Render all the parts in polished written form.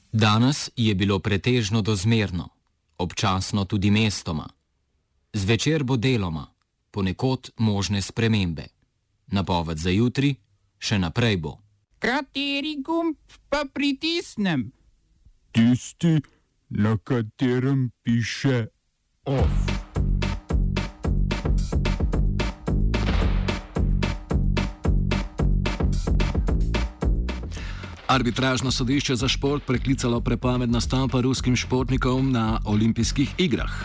Danes je bilo pretežno dozmerno, občasno tudi mestoma. Zvečer bo deloma, ponekod možne spremembe. Napoved za jutri še naprej bo. Kateri gumb pa pritisnem? Tisti, na katerem piše OFF. Arbitražno sodišče za šport preklicalo prepoved nastopa ruskim športnikom na olimpijskih igrah.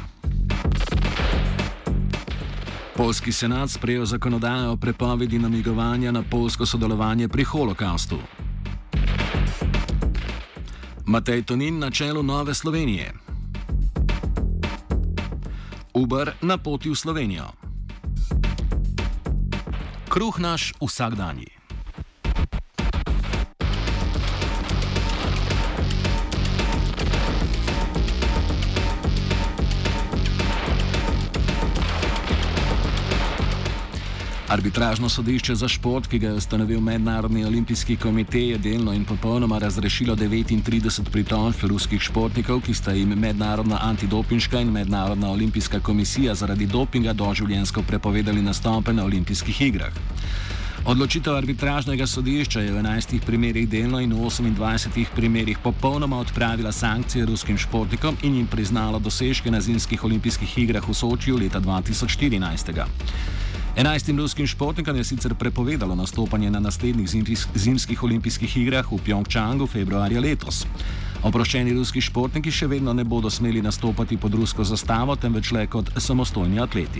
Poljski senat sprejel zakonodajo o prepovedi namigovanja na poljsko sodelovanje pri holokaustu. Matej Tonin na čelu Nove Slovenije. Uber na poti v Slovenijo. Kruh naš vsakdanji. Arbitražno sodišče za šport, ki ga je ustanovil Mednarodni olimpijski komitej, je delno in popolnoma razrešilo 39 pritožb ruskih športnikov, ki sta jim Mednarodna antidopinška in Mednarodna olimpijska komisija zaradi dopinga doživljenjsko prepovedali nastope na olimpijskih igrah. Odločitev arbitražnega sodišča je v 11 primerih delno in v 28 primerih popolnoma odpravila sankcije ruskim športnikom in jim priznalo dosežke na zimskih olimpijskih igrah v Sočiju leta 2014. 11 ruskim športnikom je sicer prepovedalo nastopanje na naslednjih zimskih olimpijskih igrah v Pjongčangu februarja letos. Oproščeni ruski športniki še vedno ne bodo smeli nastopati pod rusko zastavo, temveč le kot samostojni atleti.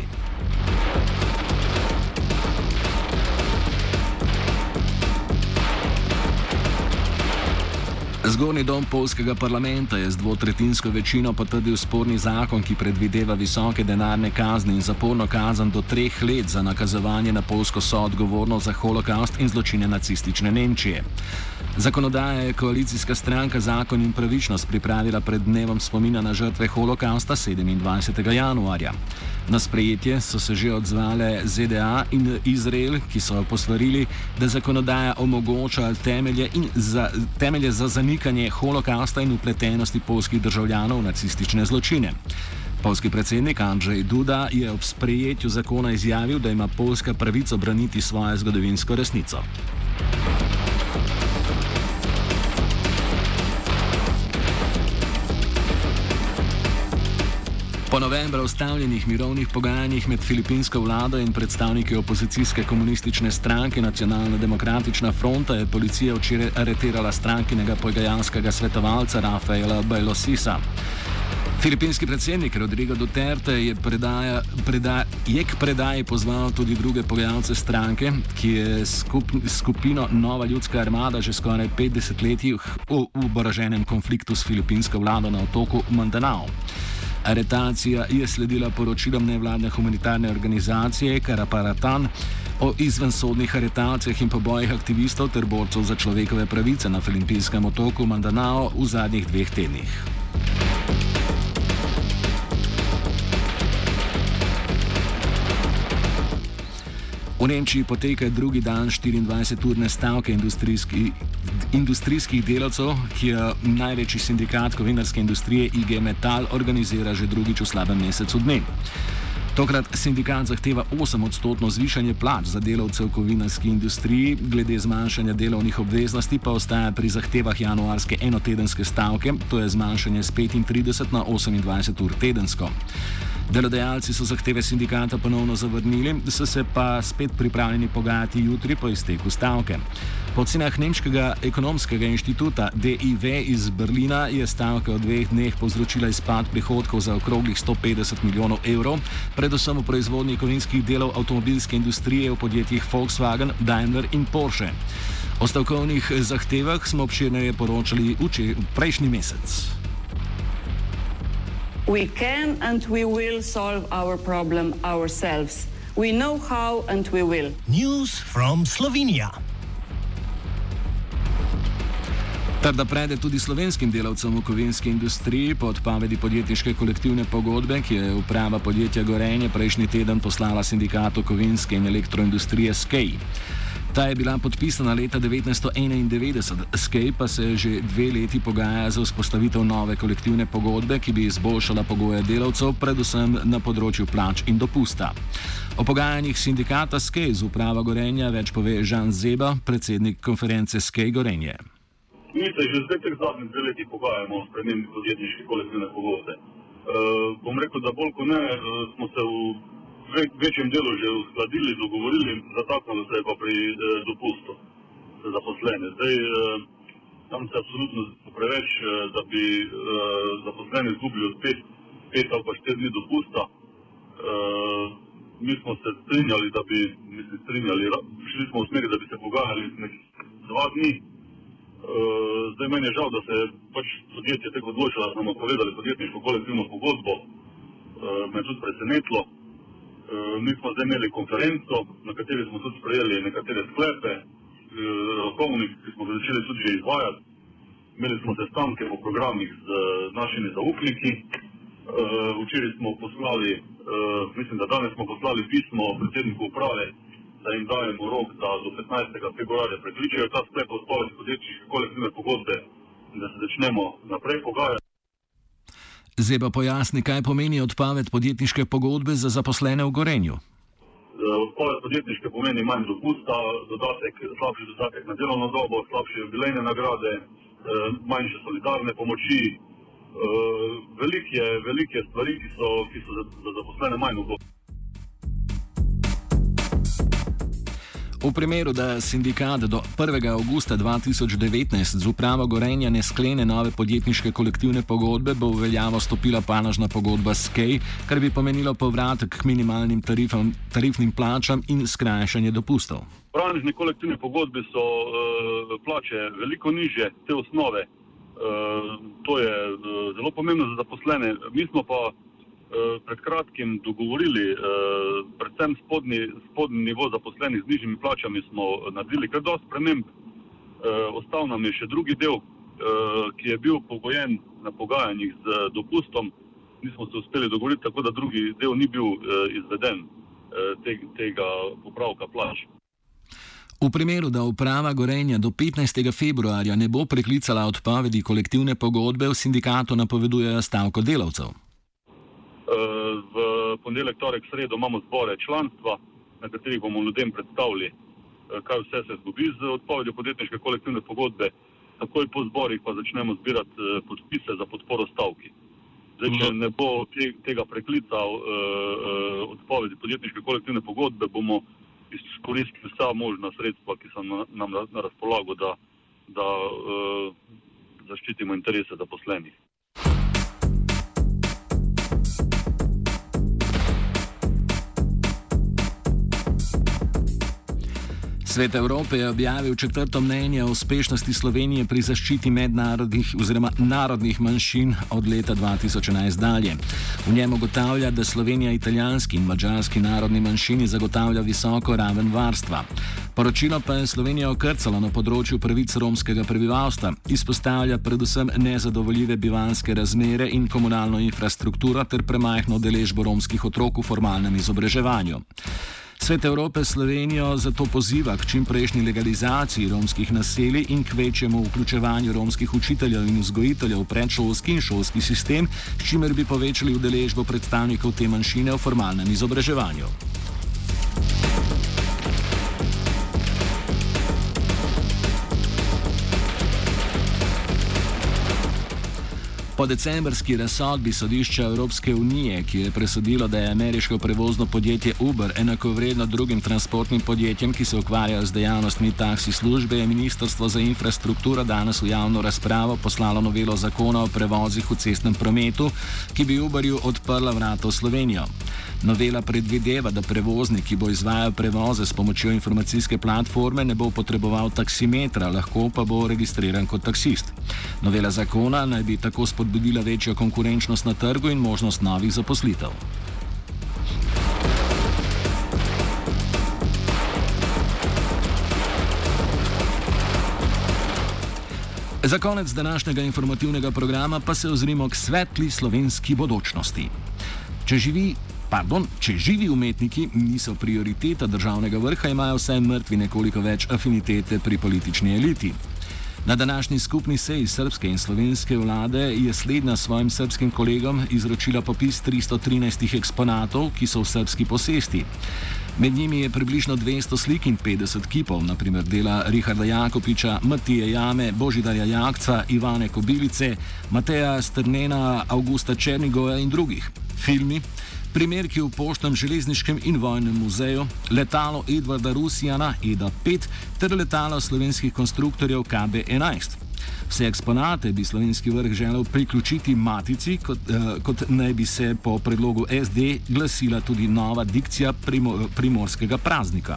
Zgornji dom poljskega parlamenta je z dvotretjinsko večino potrdil sporni zakon, ki predvideva visoke denarne kazni in zaporno kazen do 3 let za nakazovanje na poljsko soodgovornost za holokaust in zločine nacistične Nemčije. Zakonodaja je koalicijska stranka Zakon in pravičnost pripravila pred dnevom spomina na žrtve holokausta 27. januarja. Na sprejetje so se že odzvale ZDA in Izrael, ki so posvarili, da zakonodaja omogoča temelje za zanikanje holokausta in vpletenosti poljskih državljanov v nacistične zločine. Poljski predsednik Andrzej Duda je ob sprejetju zakona izjavil, da ima Poljska pravico braniti svojo zgodovinsko resnico. Po novembra ustavljenih mirovnih pogajanjih med filipinsko vlado in predstavniki opozicijske komunistične stranke Nacionalna demokratična fronta je policija včeraj aretirala strankinega pogajalskega svetovalca Rafaela Bailosisa. Filipinski predsednik Rodrigo Duterte je k predaji pozval tudi druge pogajalce stranke, ki je skupino Nova ljudska armada že skoraj 50 letih v oboroženem konfliktu s filipinsko vlado na otoku Mindanao. Aretacija je sledila poročilom nevladne humanitarne organizacije Karaparatan o izvensodnih aretacijah in pobojih aktivistov ter borcev za človekove pravice na filipinskem otoku Mindanao v zadnjih 2 tednih. V Nemčiji poteka drugi dan 24-urne stavke industrijskih delavcev, ki jo največji sindikat kovinarske industrije IG Metall organizira že drugič v slabem mesecu dni. Tokrat sindikat zahteva 8% zvišanje plač za delavce v kovinarski industriji, glede zmanjšanja delovnih obveznosti pa ostaja pri zahtevah januarske enotedenske stavke, to je zmanjšanje z 35 na 28 ur tedensko. Delodajalci so zahteve sindikata ponovno zavrnili, so se pa spet pripravljeni pogajati jutri po izteku stavke. Po ocenah Nemškega ekonomskega inštituta DIV iz Berlina je stavka v 2 dneh povzročila izpad prihodkov za okroglih 150 milijonov evrov, predvsem v proizvodnji kovinskih delov avtomobilske industrije v podjetjih Volkswagen, Daimler in Porsche. O stavkovnih zahtevah smo obširneje poročali prejšnji mesec. We can and we will solve our problem ourselves. We know how and we will. News from Slovenia. Ter da prede tudi slovenskim delavcem v kovinski industriji po odpovedi podjetniške kolektivne pogodbe, ki je uprava podjetja Gorenje prejšnji teden poslala sindikatu kovinske in elektroindustrije SKEI. Ta je bila podpisana leta 1991, SKEI pa se že 2 leti pogaja za vzpostavitev nove kolektivne pogodbe, ki bi izboljšala pogoje delavcev, predvsem na področju plač in dopusta. O pogajanjih sindikata SKEI z upravo Gorenja več pove Žan Zeba, predsednik konference SKEI Gorenje. Mi se že zdaj teh zadnjih 2 leti pogajamo o spremembi podjetniške kolektivne pogodbe. Bom rekel, da bolj kot ne smo se v večjem delu že uskladili, dogovorili, zataknilo se je pa pri dopustu za zaposlene. Zdaj, tam se absolutno preveč, da bi zaposleni izgubili od 5 ali pa 4 dni dopusta. Mi smo se strinjali, šli smo v smeri, da bi se pogajali nekih 2 dni. Zdaj meni je žal, da se pač podjetje tako odločilo, da smo povedali podjetniško kolektivno pogodbo. Me je tudi presenetilo. Mi smo zdaj imeli konferenco, na kateri smo tudi sprejeli nekatere sklepe, rokovnik, ki smo začeli tudi že izvajati. Imeli smo sestanke po programih z našimi zaupniki. Včeraj smo poslali, mislim, da danes smo poslali pismo predsedniku uprave, da jim dajemo rok, da do 15. februarja prekličejo ta sklep o odpovedi podjetniške kolektivne pogodbe in da se začnemo naprej pogajati. Zeba pojasni, kaj pomeni odpoved podjetniške pogodbe za zaposlene v Gorenju. Odpoved podjetniške pomeni manj dopusta, slabši dodatek na delovno dobo, slabše jubilejne nagrade, manjše solidarne pomoči. Velike stvari, ki so za zaposlene manj ugodne. V primeru, da sindikat do 1. avgusta 2019 z upravo Gorenja ne sklene nove podjetniške kolektivne pogodbe, bo v veljavo stopila panožna pogodba SKEI, kar bi pomenilo povratek k minimalnim tarifnim plačam in skrajšanje dopustov. V panožni kolektivni pogodbi so plače veliko nižje, te osnove. To je zelo pomembno za zaposlene. Mi smo pa pred kratkim dogovorili, predvsem spodnji nivo zaposlenih z nižjimi plačami smo naredili kar dosti sprememb. Ostal nam je še drugi del, ki je bil pogojen na pogajanjih z dopustom. Nismo se uspeli dogovoriti, tako da drugi del ni bil izveden tega popravka plač. V primeru, da uprava Gorenja do 15. februarja ne bo preklicala odpovedi kolektivne pogodbe, v sindikatu napovedujejo stavko delavcev. V ponedeljek, torek, sredo imamo zbore članstva, na katerih bomo ljudem predstavili, kaj vse se zgodi z odpovedjo podjetniške kolektivne pogodbe. Takoj po zborih pa začnemo zbirati podpise za podporo stavki. Zdaj, če ne bo tega preklica odpovedi podjetniške kolektivne pogodbe, bomo izkoristili vsa možna sredstva, ki so nam na razpolago, da zaščitimo interese zaposlenih. Svet Evrope je objavil 4. mnenje o uspešnosti Slovenije pri zaščiti mednarodnih oziroma narodnih manjšin od leta 2011 dalje. V njem ugotavlja, da Slovenija italijanski in madžarski narodni manjšini zagotavlja visoko raven varstva. Poročilo pa je Slovenijo okrcalo na področju pravic romskega prebivalstva, izpostavlja predvsem nezadovoljive bivanjske razmere in komunalno infrastrukturo ter premajhno udeležbo romskih otrok v formalnem izobraževanju. Svet Evrope Slovenijo zato poziva k čimprejšnji legalizaciji romskih naselij in k večjemu vključevanju romskih učiteljev in vzgojiteljev v predšolski in šolski sistem, s čimer bi povečali udeležbo predstavnikov te manjšine v formalnem izobraževanju. Po decembrski razsodbi sodišča Evropske unije, ki je presodilo, da je ameriško prevozno podjetje Uber enakovredno drugim transportnim podjetjem, ki se ukvarjajo z dejavnostmi taksi službe, je Ministrstvo za infrastrukturo danes v javno razpravo poslalo novelo zakona o prevozih v cestnem prometu, ki bi Uberju odprla vrata v Slovenijo. Novela predvideva, da prevoznik, ki bo izvajal prevoze s pomočjo informacijske platforme, ne bo potreboval taksimetra, lahko pa bo registriran kot taksist. Novela zakona naj bi tako spodbudila večjo konkurenčnost na trgu in možnost novih zaposlitev. Za konec današnjega informativnega programa pa se ozrimo k svetli slovenski bodočnosti. Če živi umetniki niso prioriteta državnega vrha, imajo vsaj mrtvi nekoliko več afinitete pri politični eliti. Na današnji skupni seji srbske in slovenske vlade je slednja svojim srbskim kolegom izročila popis 313 eksponatov, ki so v srbski posesti. Med njimi je približno 200 slik in 50 kipov, naprimer dela Richarda Jakopiča, Matije Jame, Božidarja Jakca, Ivane Kobilice, Mateja Strnena, Augusta Černigoja in drugih. Filmi, primerki v Poštnem, železniškem in vojnem muzeju, letalo Edvarda Rusjana EDA-5 ter letalo slovenskih konstruktorjev KB-11. Vse eksponate bi slovenski vrh želel priključiti matici, kot naj bi se po predlogu SD glasila tudi nova dikcija primorskega praznika.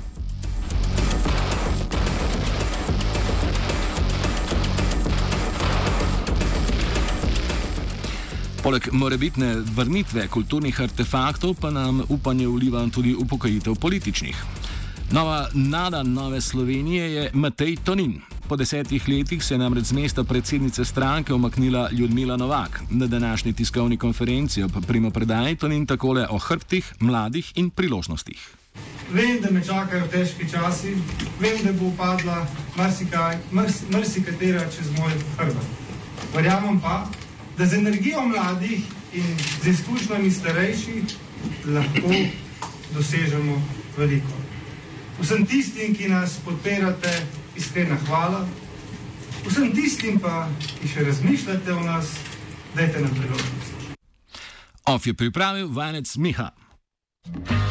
Poleg morebitne vrnitve kulturnih artefaktov pa nam upanje vliva tudi upokojitev političnih. Nova nada Nove Slovenije je Matej Tonin. Po 10 letih se je namreč z mesta predsednice stranke umaknila Ljudmila Novak. Na današnji tiskovni konferenci ob primopredaji Tonin takole o hrbtih, mladih in priložnostih. Vem, da me čakajo težki časi, vem, da bo upadla marsikatera čez moj hrbet. Verjamem pa, da z energijo mladih in z izkušnjami starejših lahko dosežemo veliko. Vsem tistim, ki nas podpirate, iskrena hvala. Vsem tistim pa, ki še razmišljate o nas, dajte nam priložnost. Off je pripravil vajenec Miha.